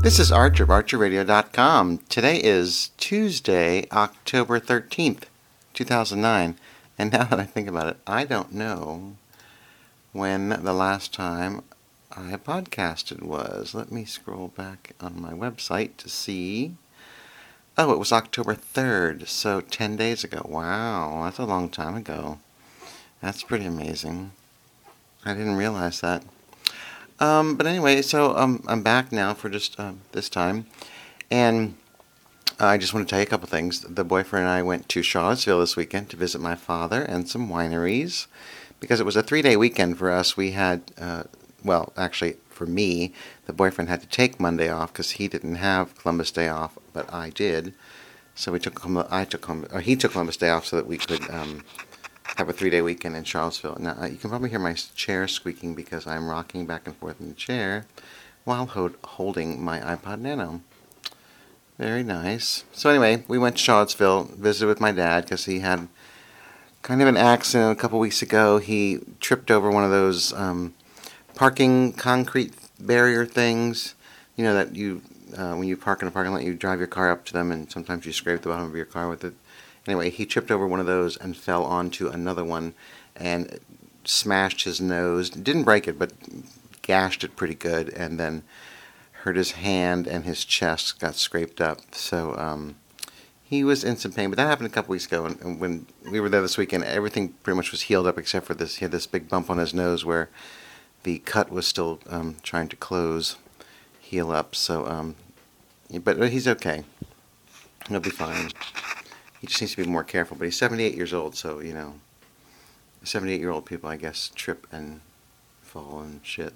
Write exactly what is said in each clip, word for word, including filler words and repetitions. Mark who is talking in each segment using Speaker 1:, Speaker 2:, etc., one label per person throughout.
Speaker 1: This is Archer of Archer Radio dot com. Today is Tuesday, October thirteenth, two thousand nine. And now that I think about it, I don't know when the last time I podcasted was. Let me scroll back on my website to see. Oh, it was October third, so ten days ago. Wow, that's a long time ago. That's pretty amazing. I didn't realize that. Um, but anyway, so um, I'm back now for just uh, this time, and I just want to tell you a couple things. The boyfriend and I went to Charlottesville this weekend to visit my father and some wineries, because it was a three-day weekend for us. We had, uh, well, actually, for me, the boyfriend had to take Monday off because he didn't have Columbus Day off, but I did. So we took, I took, or he took Columbus Day off so that we could um, have a three-day weekend in Charlottesville. Now, uh, you can probably hear my chair squeaking because I'm rocking back and forth in the chair while ho- holding my iPod Nano. Very nice. So anyway, we went to Charlottesville, visited with my dad because he had kind of an accident a couple weeks ago. He tripped over one of those um, parking concrete barrier things, you know, that you, uh, when you park in a parking lot, you drive your car up to them and sometimes you scrape the bottom of your car with it. Anyway, he tripped over one of those and fell onto another one and smashed his nose. Didn't break it, but gashed it pretty good, and then hurt his hand and his chest got scraped up. So um, he was in some pain, but that happened a couple weeks ago. And, and when we were there this weekend, everything pretty much was healed up except for this. He had this big bump on his nose where the cut was still um, trying to close, heal up. So, um, but he's okay. He'll be fine. He just needs to be more careful, but he's seventy-eight years old, so, you know, seventy-eight-year-old people, I guess, trip and fall and shit.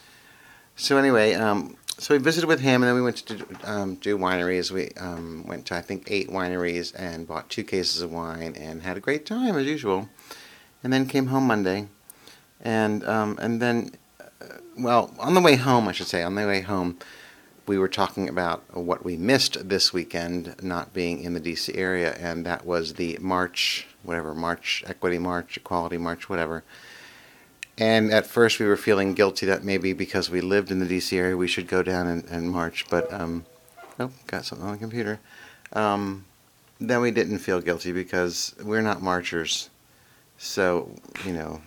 Speaker 1: So anyway, um, so we visited with him, and then we went to do, um, do wineries. We um, went to, I think, eight wineries and bought two cases of wine and had a great time, as usual. And then came home Monday, and um, and then, uh, well, on the way home, I should say, on the way home, we were talking about what we missed this weekend, not being in the D C area, and that was the March, whatever, March, Equity March, Equality March, whatever. And at first we were feeling guilty that maybe because we lived in the D C area we should go down and, and march, but, um, oh, got something on the computer. Um, then we didn't feel guilty because we're not marchers. So, you know,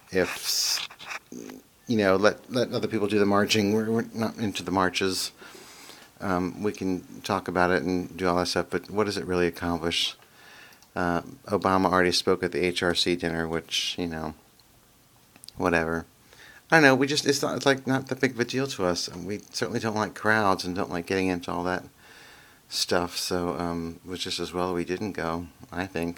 Speaker 1: if, you know, let, let other people do the marching, we're, we're not into the marches. Um, we can talk about it and do all that stuff, but what does it really accomplish? Uh, Obama already spoke at the H R C dinner, which, you know, whatever. I don't know, we just, it's not, it's like not that big of a deal to us. And we certainly don't like crowds and don't like getting into all that stuff, so um, it was just as well we didn't go, I think.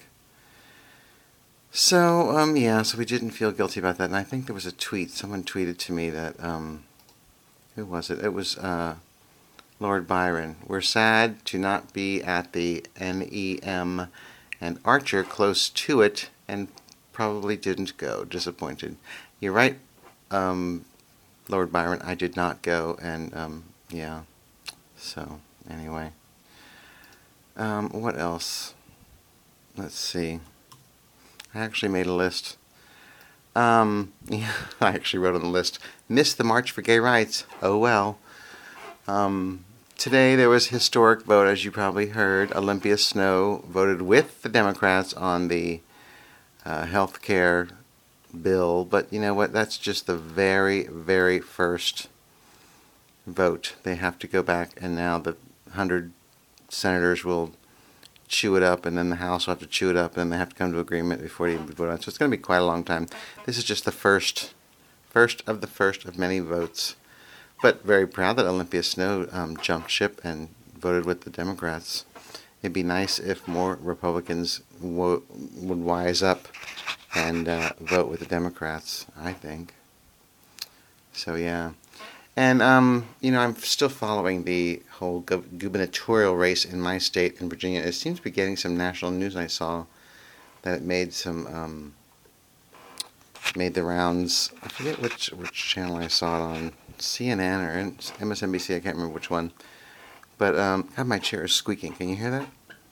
Speaker 1: So, um, yeah, so we didn't feel guilty about that, and I think there was a tweet, someone tweeted to me that, um, who was it? It was, uh, Lord Byron. We're sad to not be at the N E M and Archer close to it and probably didn't go. Disappointed. You're right, um, Lord Byron. I did not go, and um, yeah. So anyway, um, what else? Let's see. I actually made a list. Um, yeah, I actually wrote on the list. Missed the March for Gay Rights. Oh well. Um, today there was a historic vote, as you probably heard. Olympia Snowe voted with the Democrats on the uh, health care bill, but you know what? That's just the very, very first vote. They have to go back, and now the hundred senators will chew it up, and then the House will have to chew it up, and then they have to come to agreement before they even vote on it. So it's going to be quite a long time. This is just the first, first of the first of many votes. But very proud that Olympia Snowe um, jumped ship and voted with the Democrats. It'd be nice if more Republicans wo- would wise up and uh, vote with the Democrats, I think. So, yeah. And, um, you know, I'm still following the whole gov- gubernatorial race in my state in Virginia. It seems to be getting some national news. I saw that it made some, um, made the rounds. I forget which, which channel I saw it on. C N N or M S N B C, I can't remember which one. But, um, God, my chair is squeaking. Can you hear that?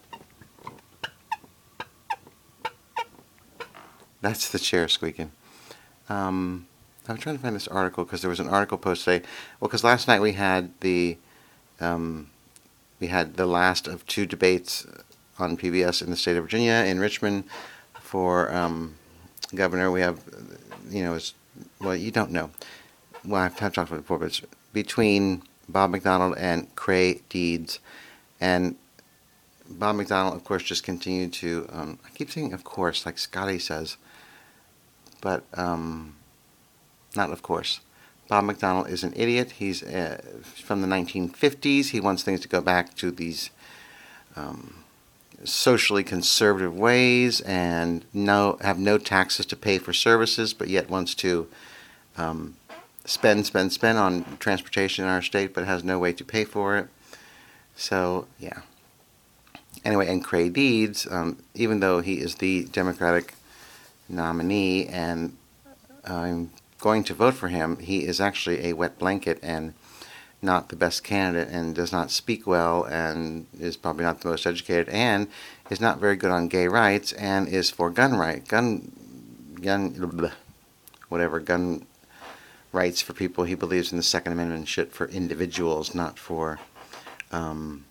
Speaker 1: That's the chair squeaking. Um, I'm trying to find this article because there was an article posted today. Well, because last night we had the Um, we had the last of two debates on P B S in the state of Virginia, in Richmond, for um, governor. We have, you know, it's, well, you don't know. Well, I've talked about it before, but it's between Bob McDonnell and Creigh Deeds. And Bob McDonnell, of course, just continued to, um, I keep saying of course, like Scotty says, but um, not of course. Bob McDonnell is an idiot. He's uh, from the nineteen fifties. He wants things to go back to these um, socially conservative ways and no have no taxes to pay for services, but yet wants to um, spend, spend, spend on transportation in our state, but has no way to pay for it. So, yeah. Anyway, and Creigh Deeds, um, even though he is the Democratic nominee and I'm going to vote for him, he is actually a wet blanket and not the best candidate and does not speak well and is probably not the most educated and is not very good on gay rights and is for gun right, gun, gun, blah, whatever, gun rights for people. He believes in the Second Amendment shit for individuals, not for, um,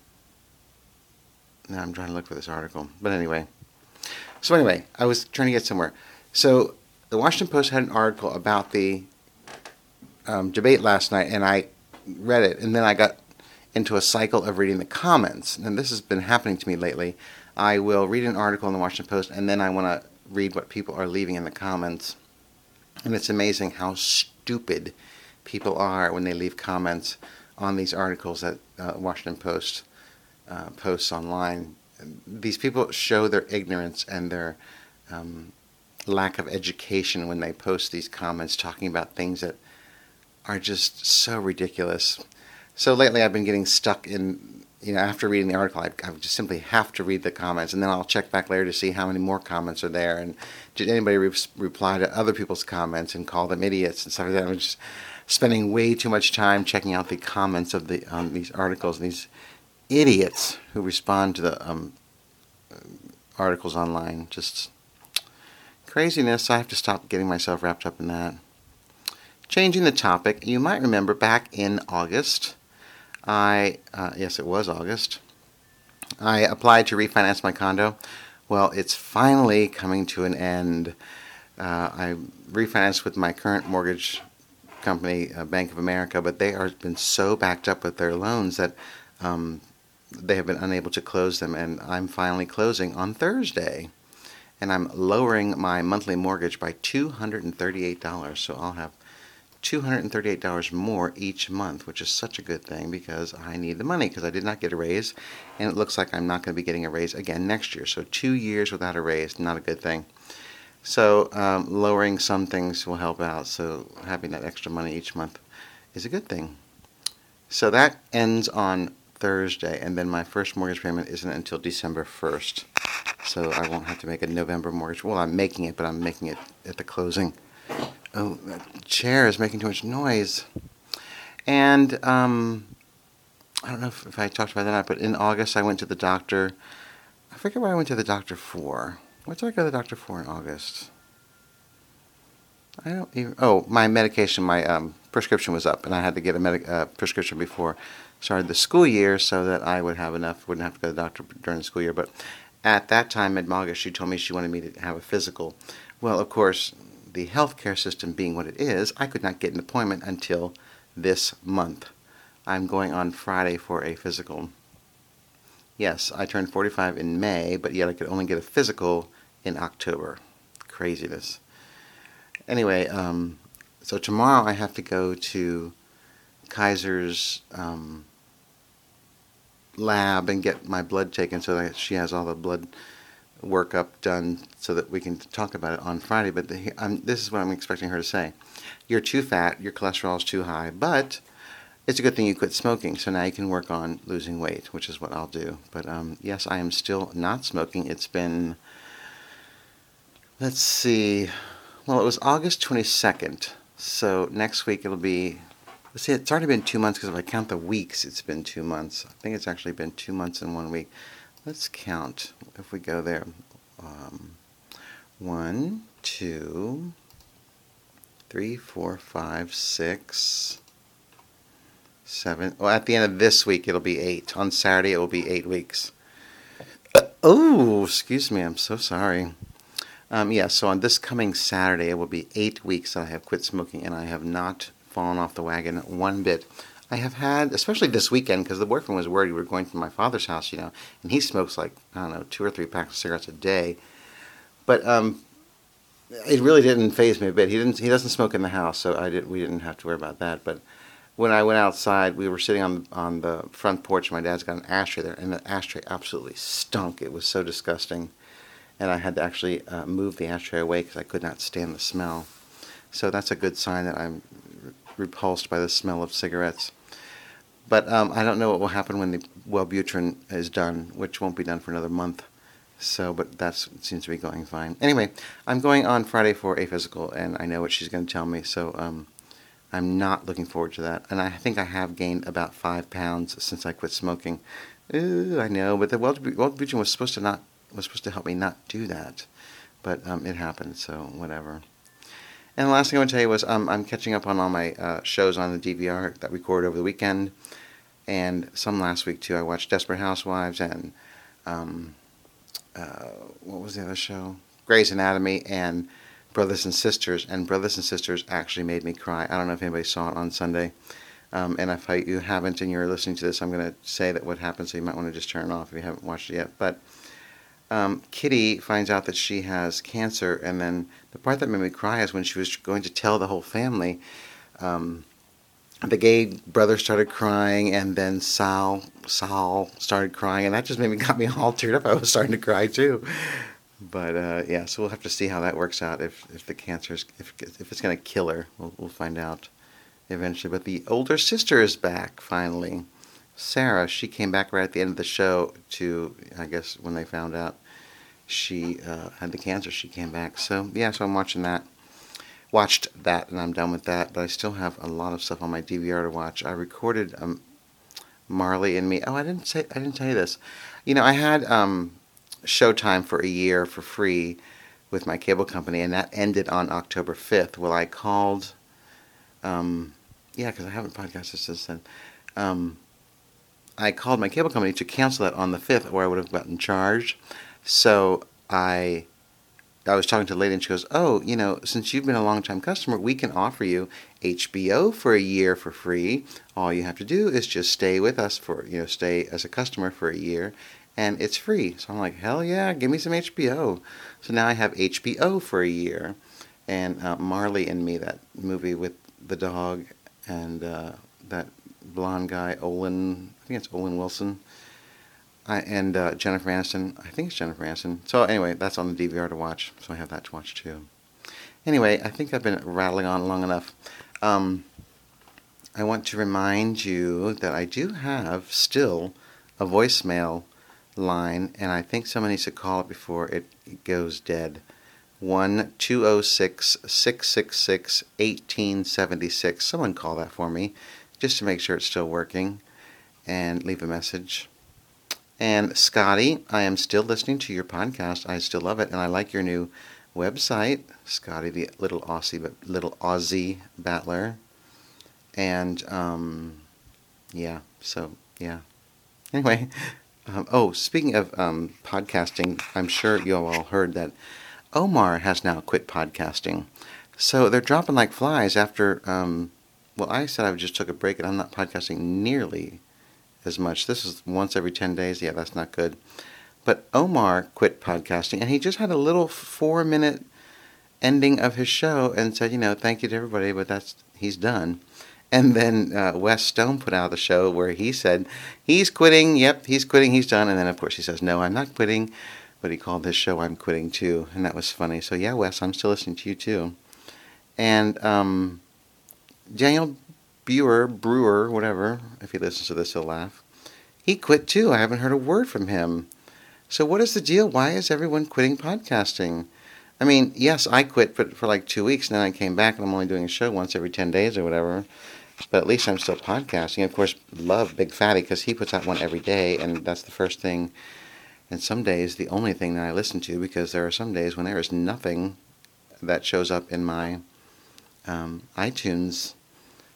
Speaker 1: now I'm trying to look for this article. But anyway. So anyway, I was trying to get somewhere. So the Washington Post had an article about the um, debate last night, and I read it, and then I got into a cycle of reading the comments. And this has been happening to me lately. I will read an article in the Washington Post, and then I want to read what people are leaving in the comments. And it's amazing how stupid people are when they leave comments on these articles that uh, Washington Post uh, posts online. These people show their ignorance and their um, lack of education when they post these comments talking about things that are just so ridiculous. So lately I've been getting stuck in, you know, after reading the article, I, I just simply have to read the comments, and then I'll check back later to see how many more comments are there, and did anybody re- reply to other people's comments and call them idiots and stuff like that. I'm just spending way too much time checking out the comments of the um, these articles, and these idiots who respond to the um, articles online. Just craziness. I have to stop getting myself wrapped up in that. Changing the topic, you might remember back in August, I, uh, yes it was August, I applied to refinance my condo. Well, it's finally coming to an end. Uh, I refinanced with my current mortgage company, uh, Bank of America, but they have been so backed up with their loans that um, they have been unable to close them, and I'm finally closing on Thursday. And I'm lowering my monthly mortgage by two hundred thirty-eight dollars, so I'll have two hundred thirty-eight dollars more each month, which is such a good thing because I need the money because I did not get a raise, and it looks like I'm not going to be getting a raise again next year. So two years without a raise, not a good thing. So um, lowering some things will help out, so having that extra money each month is a good thing. So that ends on Thursday, and then my first mortgage payment isn't until December first. So I won't have to make a November mortgage. Well, I'm making it, but I'm making it at the closing. Oh, that chair is making too much noise. And um, I don't know if, if I talked about that or not, but in August I went to the doctor. I forget what I went to the doctor for. What did I go to the doctor for in August? I don't even... Oh, my medication, my um, prescription was up, and I had to get a medic, uh, prescription before I started the school year so that I would have enough, wouldn't have to go to the doctor during the school year. But at that time, in August, she told me she wanted me to have a physical. Well, of course, the healthcare system being what it is, I could not get an appointment until this month. I'm going on Friday for a physical. Yes, I turned forty-five in May, but yet I could only get a physical in October. Craziness. Anyway, um, so tomorrow I have to go to Kaiser's um, lab and get my blood taken so that she has all the blood workup done so that we can talk about it on Friday. But the, um, this is what I'm expecting her to say. You're too fat, your cholesterol is too high, but it's a good thing you quit smoking, so now you can work on losing weight, which is what I'll do. But um, yes, I am still not smoking. It's been, let's see, well, it was August twenty-second, so next week it'll be, let's see, it's already been two months because if I count the weeks, it's been two months. I think it's actually been two months and one week. Let's count, if we go there. Um, one, two, three, four, five, six, seven. Well, at the end of this week, it'll be eight. On Saturday, it will be eight weeks. Oh, excuse me. I'm so sorry. Um, yeah, so on this coming Saturday, it will be eight weeks that I have quit smoking, and I have not fallen off the wagon one bit. I have had, especially this weekend, because the boyfriend was worried we were going to my father's house, you know, and he smokes like, I don't know, two or three packs of cigarettes a day. But um, it really didn't faze me a bit. He didn't. He doesn't smoke in the house, so I did. We didn't have to worry about that. But when I went outside, we were sitting on on the front porch. My dad's got an ashtray there, and the ashtray absolutely stunk. It was so disgusting. And I had to actually uh, move the ashtray away because I could not stand the smell. So that's a good sign that I'm repulsed by the smell of cigarettes. But um, I don't know what will happen when the Wellbutrin is done, which won't be done for another month. So, but that seems to be going fine. Anyway, I'm going on Friday for a physical, and I know what she's going to tell me. So um, I'm not looking forward to that. And I think I have gained about five pounds since I quit smoking. Ooh, I know, but the Wellbutrin was supposed to not was supposed to help me not do that, but um, it happened, so whatever. And the last thing I want to tell you was um, I'm catching up on all my uh, shows on the D V R that we recorded over the weekend, and some last week too. I watched Desperate Housewives and um, uh, what was the other show? Grey's Anatomy and Brothers and Sisters, and Brothers and Sisters actually made me cry. I don't know if anybody saw it on Sunday, um, and if I, you haven't and you're listening to this, I'm going to say that what happened, so you might want to just turn it off if you haven't watched it yet, but Um, Kitty finds out that she has cancer, and then the part that made me cry is when she was going to tell the whole family. Um, the gay brother started crying, and then Sal Sal started crying, and that just made me got me all teared up. I was starting to cry too. But uh, yeah, so we'll have to see how that works out. If if the cancer is if if it's going to kill her, we'll we'll find out eventually. But the older sister is back finally. Sarah, she came back right at the end of the show to, I guess, when they found out she uh, had the cancer, she came back. So, yeah, so I'm watching that. Watched that, and I'm done with that. But I still have a lot of stuff on my D V R to watch. I recorded um, Marley and Me. Oh, I didn't say I didn't tell you this. You know, I had um, Showtime for a year for free with my cable company, and that ended on October fifth. Well, I called, um, yeah, because I haven't podcasted since then. Um, I called my cable company to cancel that on the fifth, or I would have gotten charged. So I I was talking to a lady, and she goes, oh, you know, since you've been a long-time customer, we can offer you H B O for a year for free. All you have to do is just stay with us for, you know, stay as a customer for a year, and it's free. So I'm like, hell yeah, give me some H B O. So now I have H B O for a year. And uh, Marley and Me, that movie with the dog and uh, that blonde guy, Olin, I think it's Olin Wilson, I, and uh, Jennifer Aniston, I think it's Jennifer Aniston. So anyway, that's on the D V R to watch, so I have that to watch too. Anyway, I think I've been rattling on long enough. Um, I want to remind you that I do have still a voicemail line, and I think someone needs to call it before it goes dead. one two oh six, six six six, one eight seven six. Someone call that for me, just to make sure it's still working, and leave a message. And Scotty, I am still listening to your podcast. I still love it, and I like your new website, Scotty, the little Aussie, little Aussie battler. And um, yeah, so yeah. Anyway, um, oh, speaking of um, podcasting, I'm sure you all heard that Omar has now quit podcasting. So they're dropping like flies after. Um, well, I said I just took a break, and I'm not podcasting nearly as much. This is once every ten days. Yeah, that's not good. But Omar quit podcasting, and he just had a little four-minute ending of his show and said, you know, thank you to everybody, but that's he's done. And then uh, Wes Stone put out the show where he said, he's quitting, yep, he's quitting, he's done. And then, of course, he says, no, I'm not quitting. But he called his show I'm Quitting Too, and that was funny. So, yeah, Wes, I'm still listening to you, too. And um, Daniel Brewer, Brewer, whatever, if he listens to this, he'll laugh. He quit, too. I haven't heard a word from him. So what is the deal? Why is everyone quitting podcasting? I mean, yes, I quit for, for like two weeks, and then I came back, and I'm only doing a show once every ten days or whatever. But at least I'm still podcasting. Of course, love Big Fatty, because he puts out one every day, and that's the first thing, and some days the only thing that I listen to, because there are some days when there is nothing that shows up in my um, iTunes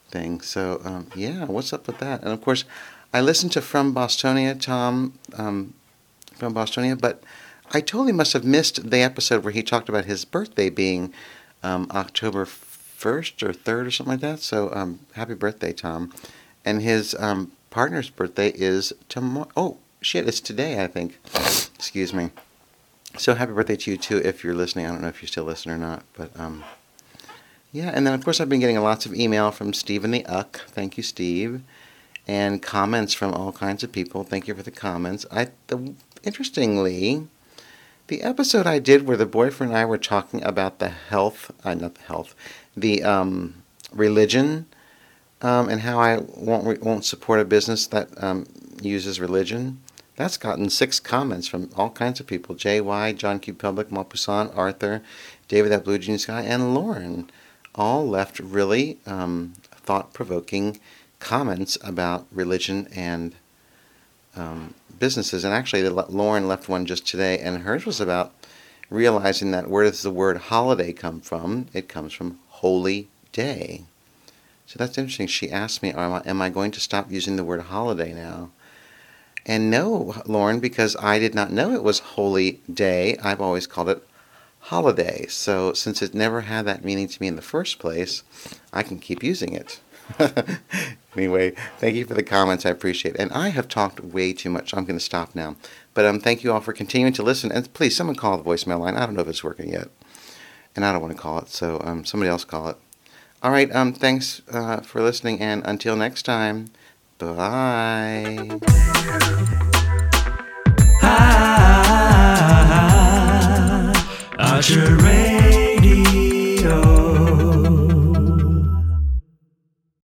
Speaker 1: thing. So, um, yeah, what's up with that? And, of course, I listened to From Bostonia, Tom, um, from Bostonia, but I totally must have missed the episode where he talked about his birthday being um, October first or third or something like that. So, um, happy birthday, Tom. And his um, partner's birthday is tomorrow. Oh, shit, it's today, I think. Excuse me. So, happy birthday to you, too, if you're listening. I don't know if you still listen or not, but... Um, Yeah, and then, of course, I've been getting lots of email from Stephen the Uck. Thank you, Steve. And comments from all kinds of people. Thank you for the comments. I, the, interestingly, the episode I did where the boyfriend and I were talking about the health, uh, not the health, the um, religion, um, and how I won't won't support a business that um, uses religion, that's gotten six comments from all kinds of people. J Y, John Q. Public, Maupassant, Arthur, David at Blue Jean Sky, and Lauren. All left really um, thought-provoking comments about religion and um, businesses. And actually, the, Lauren left one just today, and hers was about realizing that where does the word holiday come from? It comes from holy day. So that's interesting. She asked me, am I, am I going to stop using the word holiday now? And no, Lauren, because I did not know it was holy day. I've always called it holiday. So since it never had that meaning to me in the first place, I can keep using it. Anyway, thank you for the comments. I appreciate it. And I have talked way too much. I'm going to stop now. But um, thank you all for continuing to listen. And please, someone call the voicemail line. I don't know if it's working yet. And I don't want to call it. So um, somebody else call it. All right. Um, thanks uh, for listening. And until next time, bye. Archer Radio.